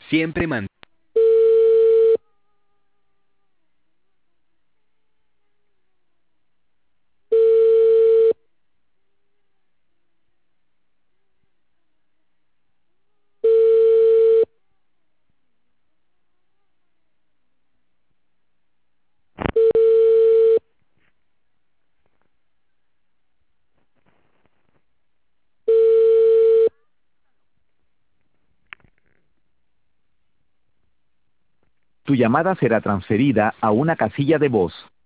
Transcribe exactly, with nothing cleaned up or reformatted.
Siempre man. Tu llamada será transferida a una casilla de voz.